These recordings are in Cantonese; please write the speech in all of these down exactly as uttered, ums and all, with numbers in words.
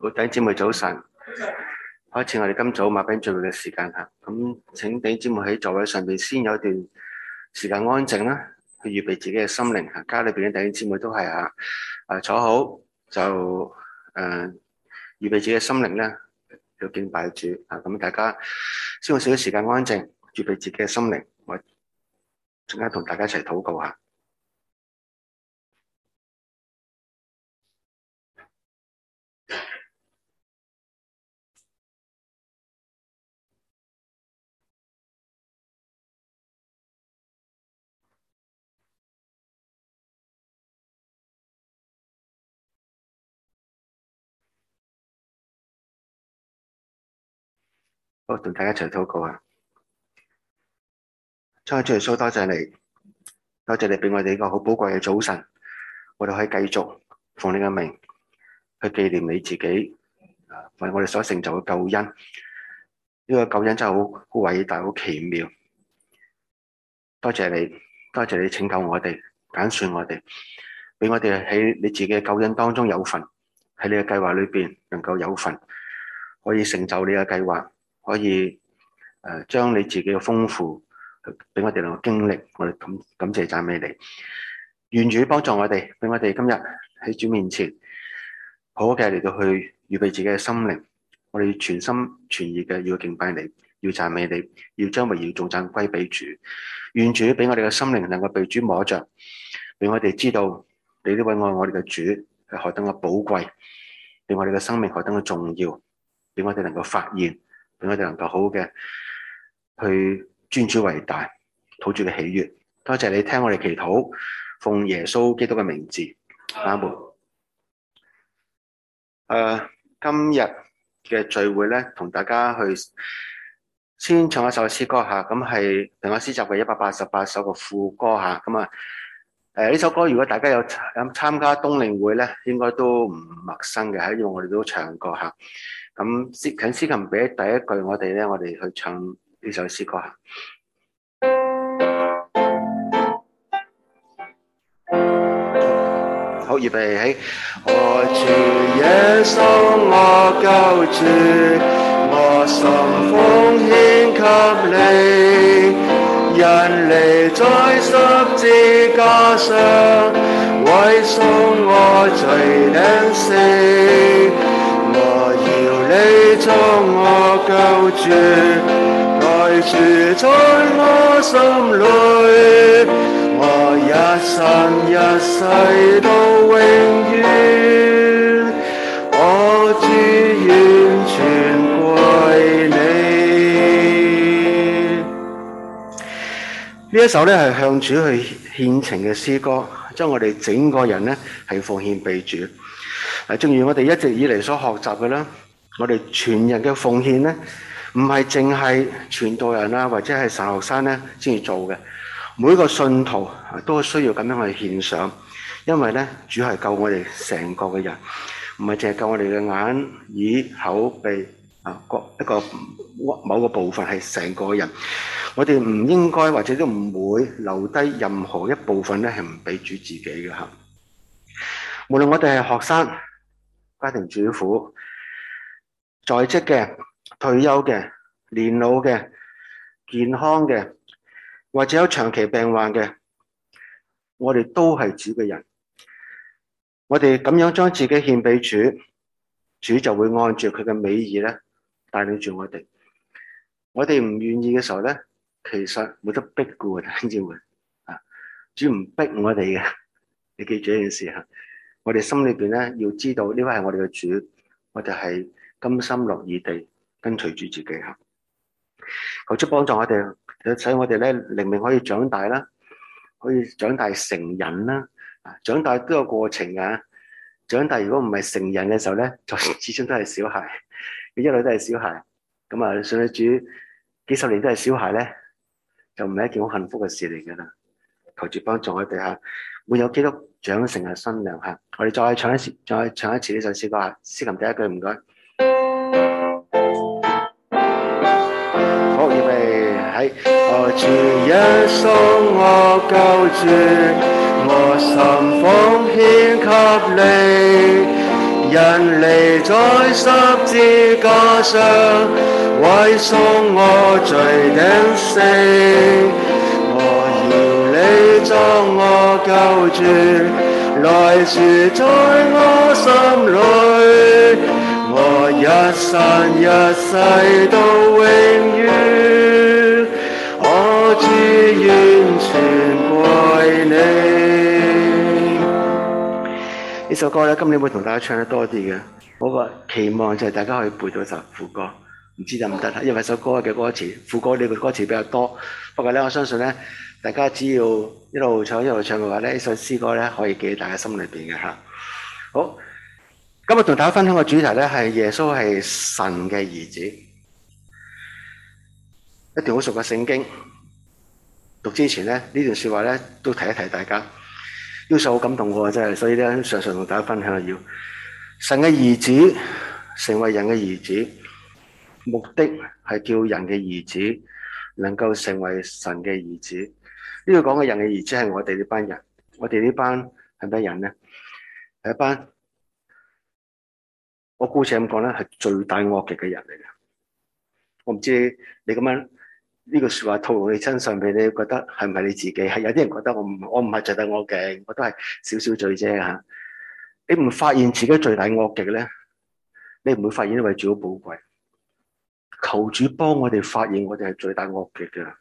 好，弟兄姊妹早晨，開始我哋今早馬餅聚會嘅時間吓，咁請弟兄姊妹喺座位上邊先有一段時間安靜啦，去預備自己嘅心靈吓。家裏邊嘅弟兄姊妹都係吓，誒坐好就誒、呃、預備自己嘅心靈咧，要敬拜主啊。咁大家先用少少時間安靜，預備自己嘅心靈，我陣間同大家一齊禱告下。好，同大家一齊禱告啊！親愛的主耶穌，多謝你，多謝你俾我哋一個好寶貴嘅早晨，我哋可以繼續奉你嘅名去紀念你自己，啊，為我哋所成就嘅救恩。呢個救恩真係好好偉大，好奇妙。多謝你，多謝你拯救我哋，揀選我哋，俾我哋喺你自己嘅救恩當中有份，喺你嘅計劃裏邊能夠有份，可以成就你嘅計劃，可以誒將你自己嘅豐富俾我哋能夠經歷。我哋感感謝讚美你，願主幫助我哋，俾我哋今日喺主面前好好嘅嚟到去預備自己嘅心靈。我哋全心全意嘅要敬拜你，要讚美你，要將榮耀頌讚歸俾主。願主俾我哋嘅心靈能夠被主摸着，俾我哋知道你呢位愛我哋嘅主係何等嘅寶貴，俾我哋嘅生命何等嘅重要，俾我哋能夠發現，俾我哋能夠好好嘅去尊主為大，討主嘅喜悅。多謝你聽我哋祈禱，奉耶穌基督嘅名字，阿門。誒、呃，今日嘅聚會咧，同大家去先唱一首詩歌吓，咁係平安詩集嘅一百八十八首嘅副歌吓，咁啊誒呢首歌如果大家有有參加冬令會咧，應該都唔陌生嘅，因為我哋都唱過吓。咁請詩琴俾第一句我哋咧，我哋去唱呢首詩歌吓。好，預備起。我主耶穌我救主，我心奉獻給你，因你在十字架上為贖我罪領死，我要你作我救主，愛住在我心裏，我一生一世到永遠，我主完全歸你。呢一首咧係向主去獻情嘅詩歌，將我哋整個人咧係奉獻俾主。啊，正如我哋一直以嚟所學習嘅啦，我哋全人嘅奉獻咧，唔係淨係傳道人啊，或者係神學生咧先至做嘅。每個信徒都需要咁樣去獻上，因為咧主係救我哋成個嘅人，唔係淨係救我哋嘅眼、耳、口、鼻啊，各一個某個部分，係成個人。我哋唔應該或者都唔會留低任何一部分咧係唔俾主自己嘅吓。無論我哋係學生、家庭主婦、在職嘅、退休嘅、年老嘅、健康嘅，或者有長期病患嘅，我哋都係主嘅人。我哋咁樣將自己獻俾主，主就會按住佢嘅美意咧帶領住我哋。我哋唔願意嘅時候咧，其實冇得逼嘅，弟兄姊妹啊，主唔逼我哋嘅。你記住呢件事吓，我哋心裏邊咧要知道呢位係我哋嘅主，我哋係甘心樂意地跟隨住自己吓。求主幫助我哋，使我哋咧靈命可以長大啦，可以長大成人啦。啊，長大都有過程啊。長大如果唔係成人嘅時候咧，就始終都係小孩，你一路都係小孩。咁啊，信主幾十年都係小孩咧，就唔係一件好幸福嘅事嚟噶啦。求主幫助我哋吓，會有基督長成嘅身量吓。我哋再唱一次，再唱一次呢首詩歌吓。詩琴第一句唔該。好，預備喺。我主耶穌我救主，我心奉獻給你， 人離在十字架上，為贖我罪的死。我要你作我救主，來住在我心裏，我一生一世到永遠，我只願全歸你。呢首歌咧，今年會同大家唱得多啲嘅。我個期望就係大家可以背到首副歌，唔知得唔得啦？因為首歌嘅歌詞，副歌呢個歌詞比較多。不過咧，我相信咧，大家只要一路唱一路唱嘅話咧，呢首詩歌咧可以記喺大家心裏邊嘅嚇。好，今日同大家分享嘅主題咧係耶穌係神嘅兒子，一段好熟嘅聖經。讀之前咧，呢段説話咧都提一提大家。呢首好感動喎，真係，所以咧常常同大家分享要神嘅兒子成為人嘅兒子，目的係叫人嘅兒子能夠成為神嘅兒子。呢度講嘅人嘅兒子係我哋呢班人，我哋呢班係咩人呢？係一班我姑且咁講咧，係罪大惡極嘅人嚟嘅。我唔知你咁樣呢個說話套用你身上邊，你覺得係唔係你自己？係有啲人覺得我唔，我唔係罪大惡極，我都係少少罪啫吓。你唔發現自己罪大惡極咧，你唔會發現呢位主好寶貴。求主幫我哋發現我哋係罪大惡極嘅。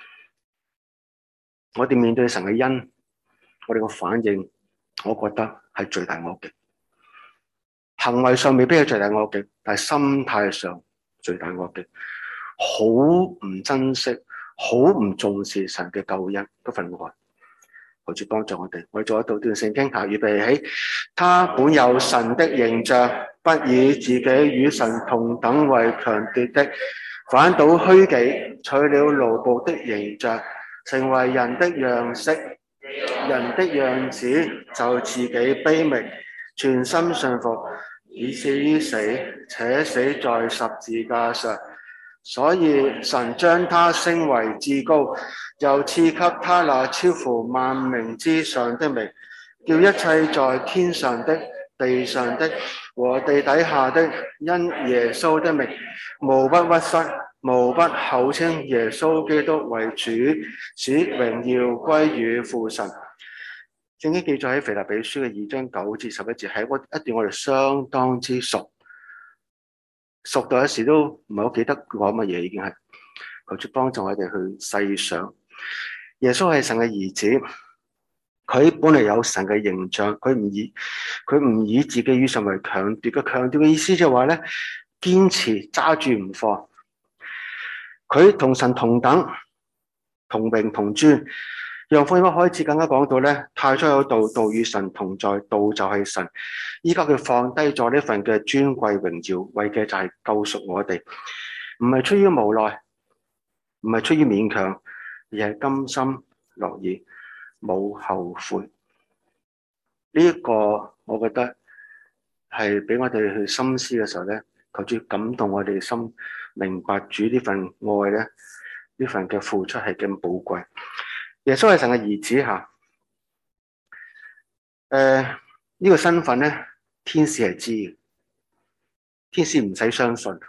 我哋面對神嘅恩，我哋個反應，我覺得係罪大惡極。行為上未必係罪大惡極，但係心態上罪大惡極。好唔珍惜，好唔重視神嘅救恩嗰份愛，求主幫助我哋。我哋做一道段聖經下預備起，他本有神的形象，不以自己與神同等為強奪的，反倒虛己，取了奴僕的形象，成為人的樣式，人的樣子，就自己卑微，全心信服，以至於死，且死在十字架上。所以神將他升為至高，又賜給他那超乎萬名之上的名，叫一切在天上的、地上的和地底下的，因耶穌的名，無不屈膝，無不口稱耶穌基督為主，使榮耀歸於父神。聖經記載喺腓立比書嘅二章九至十一節，係一段我哋相當之熟。熟到有時都唔係好記得講乜嘢，已經係求主幫助我哋去細想。耶穌係神嘅兒子，佢本嚟有神嘅形象，佢唔以佢唔以自己與神為強奪嘅。強奪嘅意思就係話咧，堅持揸住唔放。佢同神同等，同榮同尊。約翰福音一開始更加講到咧，太初有道，道與神同在，道就係神。依家佢放低咗呢份嘅尊貴榮耀，為嘅就係救贖我哋，唔係出於無奈，唔係出於勉強，而係甘心樂意，冇後悔。呢一個我覺得係俾我哋去深思嘅時候咧，求主感動我哋心，明白主呢份愛咧，呢份嘅付出係咁寶貴。耶穌係神嘅兒子吓，誒、呃、呢、這個身份咧，天使係知嘅，天使唔使相信，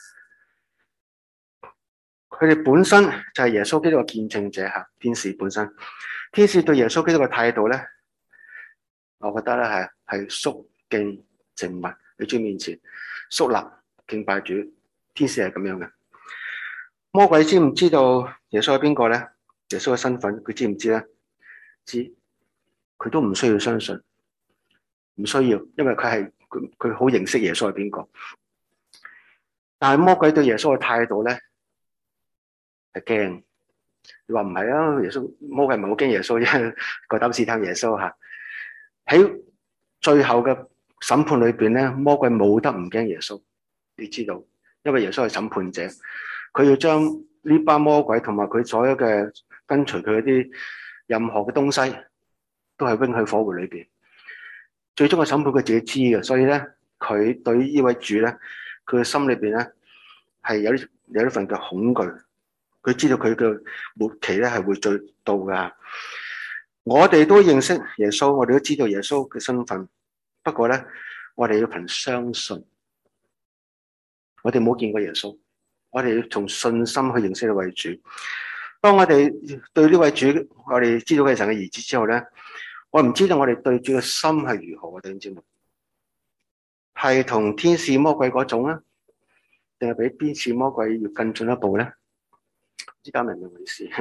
佢哋本身就係耶穌基督嘅見證者吓。天使本身，天使對耶穌基督嘅態度咧，我覺得咧係係肅敬靜默喺主面前肅立敬拜主。天使係咁樣嘅。魔鬼知唔知道耶穌係邊個咧？耶穌嘅身份，佢知唔知咧？知，佢都唔需要相信，唔需要，因為佢係佢佢好認識耶穌係邊個。但係魔鬼對耶穌嘅態度咧係驚。你話唔係啊？耶穌魔鬼唔係好驚耶穌啫，個膽試探耶穌吓。喺最後嘅審判裏邊咧，魔鬼冇得唔驚耶穌。你知道，因為耶穌係審判者，佢要將呢班魔鬼同埋佢所有嘅跟隨佢嗰啲任何嘅東西，都係扔去火湖裏邊。最終嘅審判佢自己知嘅，所以咧佢對於呢位主咧，佢嘅心裏邊咧係有啲有一份嘅恐懼。佢知道佢嘅末期咧係會最到噶。我哋都認識耶穌，我哋都知道耶穌嘅身份。不過咧， 我哋要憑相信。我哋冇見過耶穌，我哋要從信心去認識呢位主。當我哋對呢位主，我哋知道佢係神嘅兒子之後咧，我唔知道我哋對主嘅心係如何啊？弟兄姊妹，係同天使魔鬼嗰種啊，定係比天使魔鬼要更進一步咧？唔知大家明唔明我意思？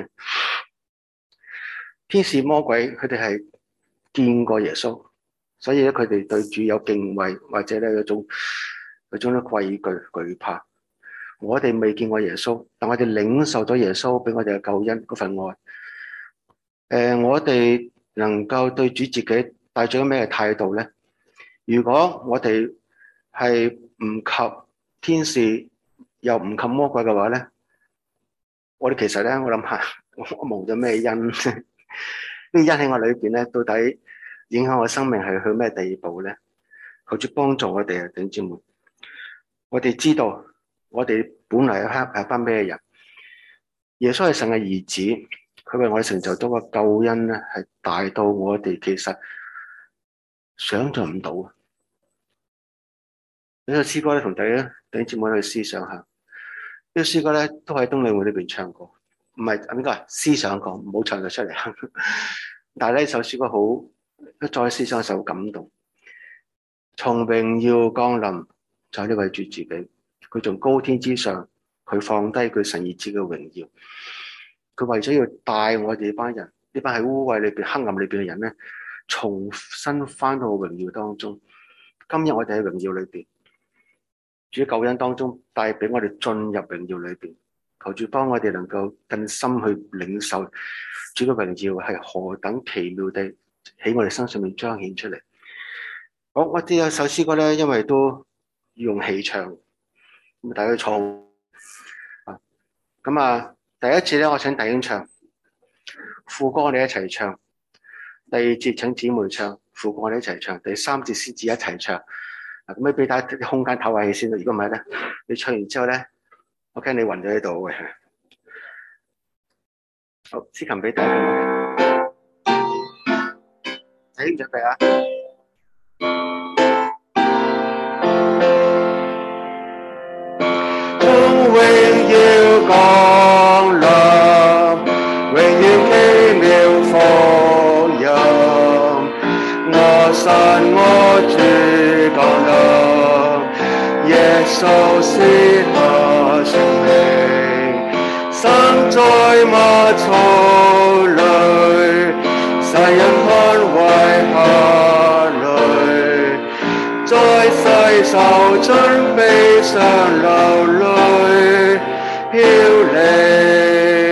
天使魔鬼佢哋係見過耶穌，所以咧佢哋對主有敬畏，或者咧有種有種咧畏懼懼怕。我哋未見過耶穌，但我哋領受咗耶穌俾我哋嘅救恩嗰份愛。誒、呃，我哋能夠對主自己帶咗咩態度咧？如果我哋係唔及天使又唔及魔鬼嘅話咧，我哋其實咧，我諗下，我蒙咗咩恩？呢個恩喺我裏邊咧，到底影響我生命係去咩地步咧？求主幫助我哋啊，弟兄姊妹。我哋知道，我哋本嚟係係班咩人？耶穌係神嘅兒子，佢為我哋成就咗個救恩咧，係大到我哋其實想象唔到啊！呢個詩歌咧，同大家弟兄姊妹去思想下。呢個詩歌咧，都喺冬令會裏邊唱過，唔係應該係思想過，唔好唱咗出嚟。但係呢首詩歌好，再思想一首感動。從榮耀降臨就係呢位主自己，佢從高天之上，佢放低佢神兒子嘅榮耀，佢為咗要帶我哋呢班人，呢班喺污穢裏邊、黑暗裏邊嘅人咧，重新翻到榮耀當中。今日我哋喺榮耀裏邊，主救恩當中帶俾我哋進入榮耀裏邊，求主幫我哋能夠更深去領受主嘅榮耀係何等奇妙地喺我哋身上面彰顯出嚟。好，我哋有首詩歌咧，因為都要用氣唱，咁大家坐啊。咁啊，第一節咧，我請弟兄唱副歌，我哋一齊唱；第二節請姊妹唱副歌，我哋一齊唱；第三節獅子一齊唱。啊，咁你俾大家啲空間唞下氣先啦。如果唔係咧，你唱完之後咧，我驚你暈咗喺度嘅。好，司琴俾大家，弟兄準備啊！榮耀降臨，榮耀奇妙福音，我神我主降臨，耶穌是我生命，生在馬槽裏，世人看為客旅，在世受盡悲傷流淚飄離。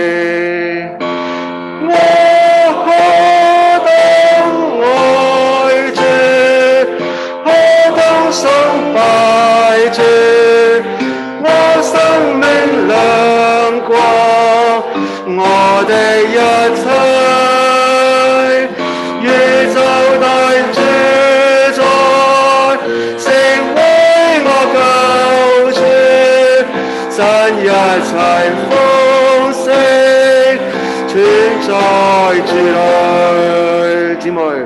我何等愛主，何等崇拜主，我生命亮光，我的一切，宇宙大主宰，成為我救主，神一切豐盛，存在主內。姊妹。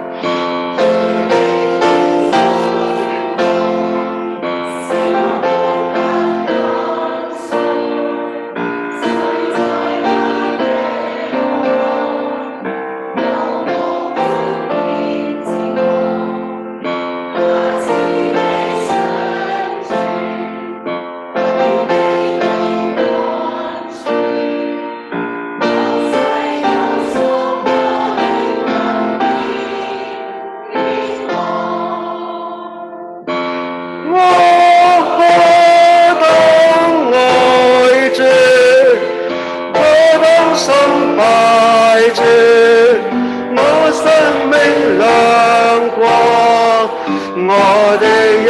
我的一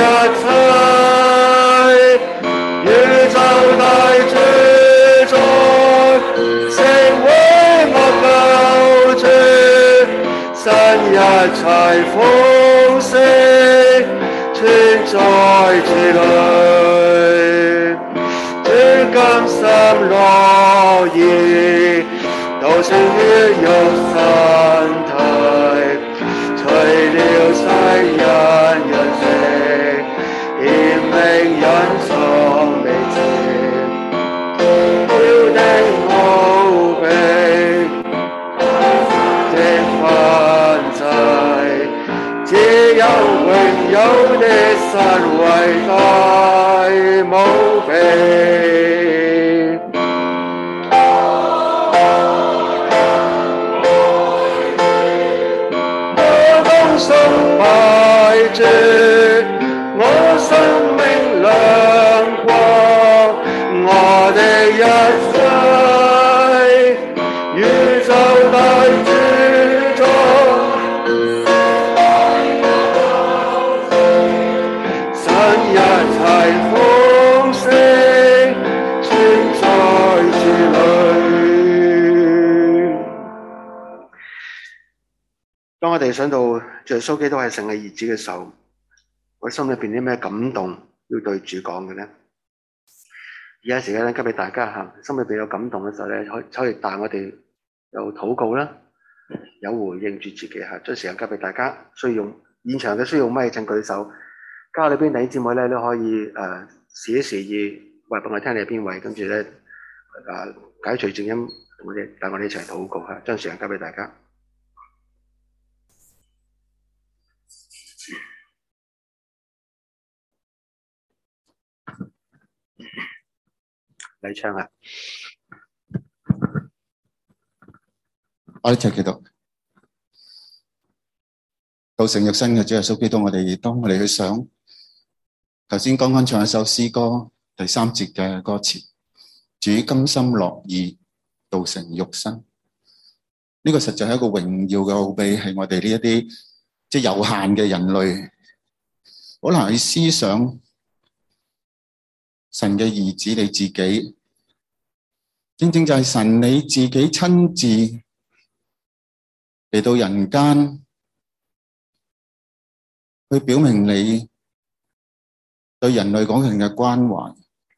切，宇宙大主宰，成為我救主，神一切豐盛，存在主內，主甘心樂意，道成血肉身體，除了世人人性， 有永有的神偉大無比。崇拜主，我生命亮光，我的一切宇宙大主宰，神一切豐盛存在主裏。當我哋想到耶穌基督係神嘅兒子嘅時候，我心裏邊啲咩感動要對主講嘅咧？而家時間咧，交俾大家嚇，心裏邊有感動嘅時候咧，可可以帶我哋有禱告啦，有回應住自己嚇。將時間交俾大家，需要用現場嘅需要咪請舉手。家裏邊弟兄姊妹咧都可以誒試一試意，話俾我聽你係邊位，跟住咧誒解除靜音，同我哋帶我哋一齊禱告嚇。將時間交俾大家。嚟唱啊！ 我哋一齊祈禱，道成肉身嘅主耶穌基督，我哋當我哋去想頭先剛剛唱一首詩歌第三節嘅歌詞，主甘心樂意道成肉身，呢、這個實在係一個榮耀嘅奧秘，係我哋呢一啲即係有限嘅人類好難去思想。神嘅兒子你自己，正正就係神你自己親自嚟到人間，去表明你對人類嗰份嘅關懷。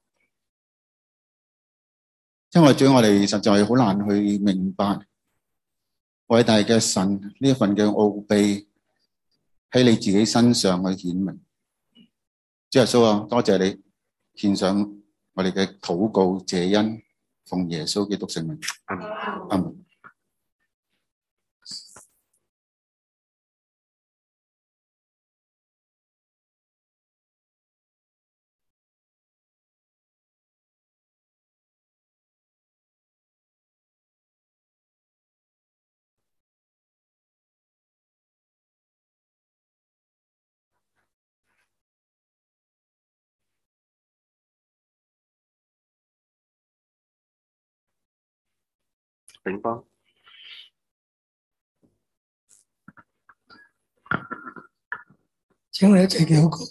因為主，我哋實在好難去明白偉大嘅神呢一份嘅奧秘喺你自己身上去顯明。主耶穌啊，多謝你獻上我哋嘅禱告謝恩，奉耶穌基督聖名。阿門。阿門。 炳邦， 請我哋一齊禱告。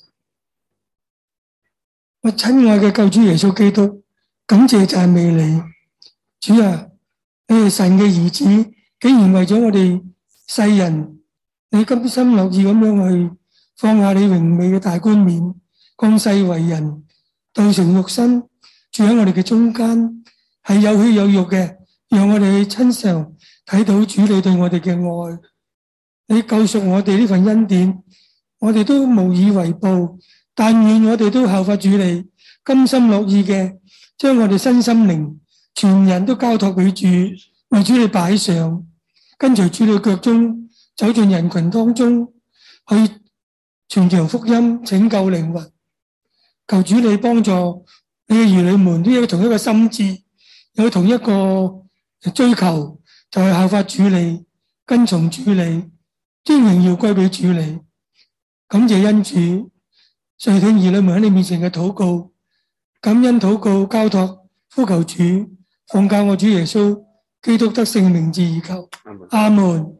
我親愛嘅救主耶穌基督，感謝讚美你，主啊！你係神嘅兒子，竟然為咗我哋世人，你甘心樂意咁樣去放下你榮美嘅大冠冕，降世為人，道成肉身，住喺我哋嘅中間，係有血有肉嘅。讓我哋親常睇到主你對我哋嘅愛，你救贖我哋呢份恩典，我哋都無以為報，但願我哋都效法主你，甘心樂意嘅將我哋身心靈全人都交託俾主，為主你擺上，跟隨主你腳蹤，走進人群當中，去傳揚福音，拯救靈魂。求主你幫助你嘅兒女們都有同一個心志，有同一個追求，就係效法主你，跟從主你，將榮耀歸俾主你。感謝恩主，垂聽兒女們喺你面前嘅禱告，感恩禱告交託，呼求主，奉教我主耶穌基督得聖名字而求。阿門。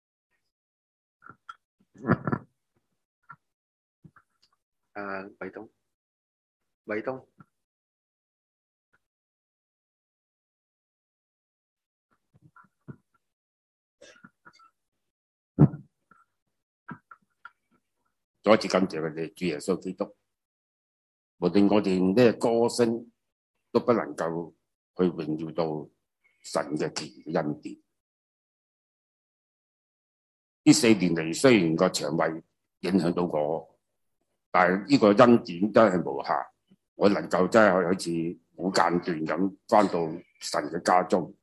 誒，偉東，偉東。 再一次感謝我哋主耶穌基督，無論我哋咩歌聲都不能夠去榮耀到神嘅奇恩典。呢四年嚟，雖然個腸胃影響到我，但係呢個恩典真係無限。我能夠真係好似冇間斷咁返到神嘅家中，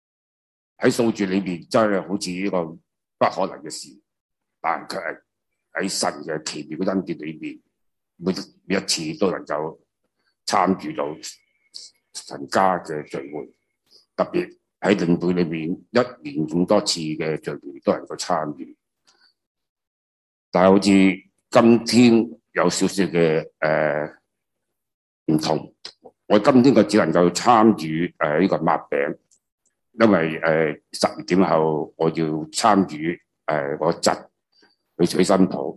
喺數住裏面真係好似呢個不可能嘅事，但卻係喺神嘅奇妙嘅恩典裏邊，每每一次都能夠參與到神家嘅聚會，特別喺領會裏面一年咁多次嘅聚會都能夠參與。但係好似今天有少少嘅誒唔同，我今天我只能夠參與誒呢個擘餅，因為誒十二點後我要參與誒我侄去娶新抱，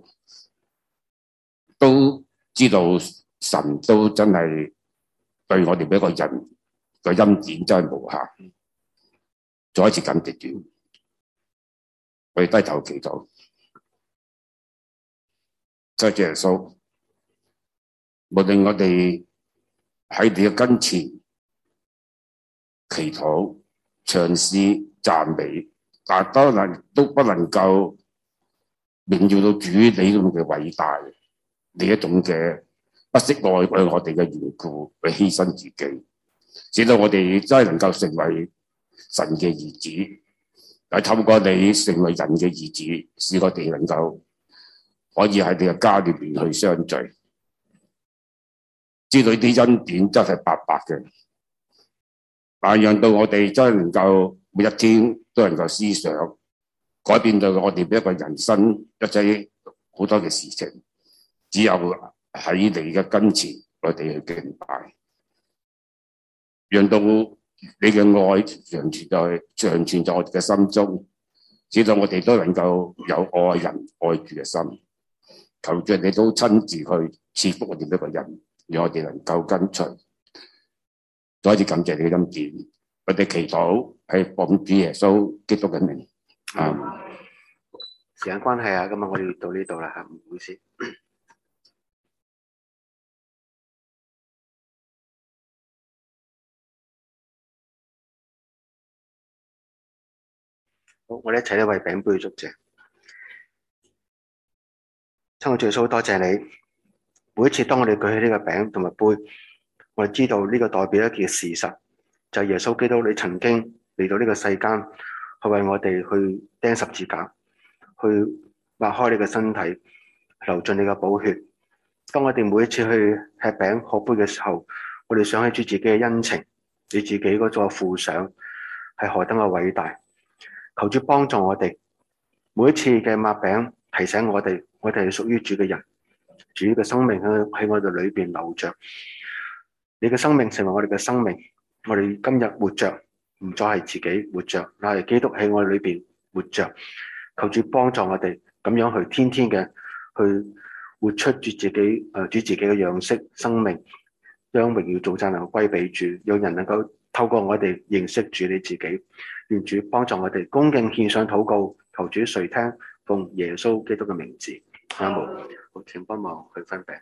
都知道神都真係對我哋每一個人嘅恩典真係無限。再一次感謝主，我哋低頭祈禱。多謝耶穌，無論我哋喺你嘅跟前祈禱、唱詩、讚美，但係當然都不能夠榮耀到主你咁嘅偉大，你一種嘅不惜愛為我哋嘅緣故去犧牲自己，使到我哋真係能夠成為神嘅兒子，係透過你成為人嘅兒子，使我哋能夠可以喺你嘅家裏邊去相聚，知道啲恩典真係白白嘅，但係讓到我哋真係能夠每一天都能夠思想，改變到我哋每一個人生一切好多嘅事情，只有喺你嘅跟前，我哋去敬拜，讓到你嘅愛長存在長存在我哋嘅心中，使到我哋都能夠有愛人愛主嘅心。求主你都親自去賜福我哋每一個人，讓我哋能夠跟隨。再一次感謝你嘅恩典，我哋祈禱係奉主耶穌基督嘅名。啊、嗯， 時間關係啊，今日我哋到呢度啦嚇，唔好意思。好，我哋一齊咧為餅杯祝謝。親愛主耶穌，多謝你。每一次當我哋舉起呢個餅同埋杯，我哋知道呢個代表一件事實，就係耶穌基督你曾經嚟到呢個世間，去為我哋去釘十字架，去擘開你嘅身體，流盡你嘅寶血。當我哋每一次去吃餅喝杯嘅時候，我哋想起主自己嘅恩情，你自己嗰個付上係何等嘅偉大。求主幫助我哋，每一次嘅擘餅提醒我哋，我哋係屬於主嘅人，主嘅生命喺喺我哋裏邊流着，你嘅生命成為我哋嘅生命，我哋今日活着唔再係自己活着，乃係基督喺我哋裏邊活着。求主幫助我哋咁樣去天天嘅去活出主自己誒主自己嘅樣式生命，將榮耀頌讚能夠歸俾主，讓人能夠透過我哋認識主你自己。願主幫助我哋恭敬獻上禱告，求主垂聽，奉耶穌基督嘅名字，阿門。好，請幫忙去分餅。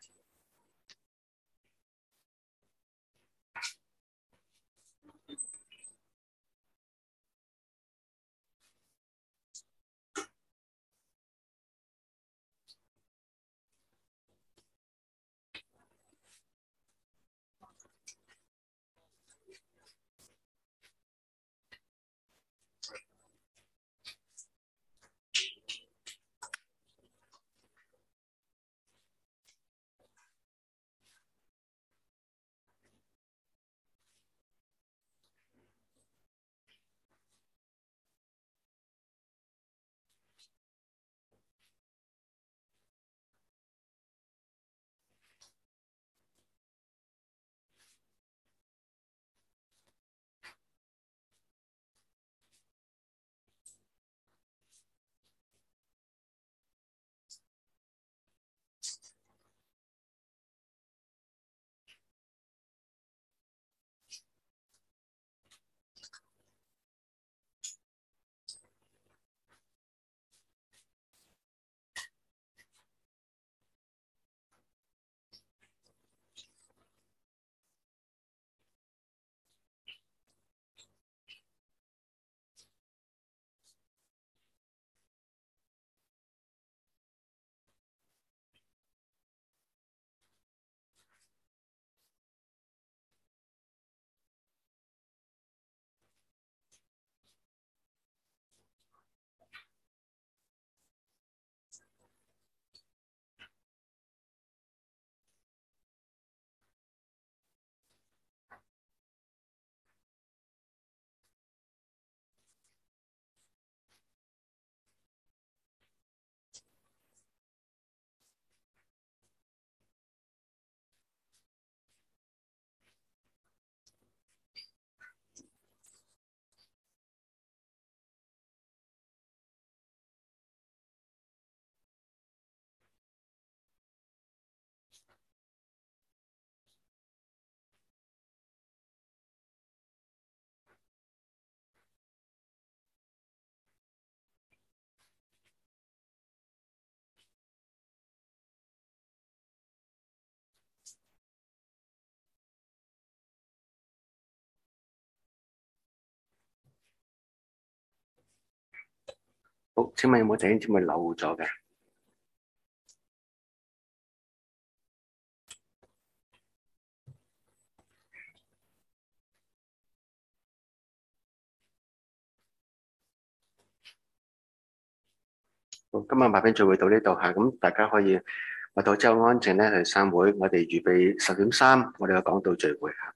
好，請問有冇弟兄姊妹漏咗嘅？好，今晚白兵聚會到呢度嚇，咁大家可以為到之後安靜咧去散會，我哋預備十點三，我哋嘅講道聚會嚇。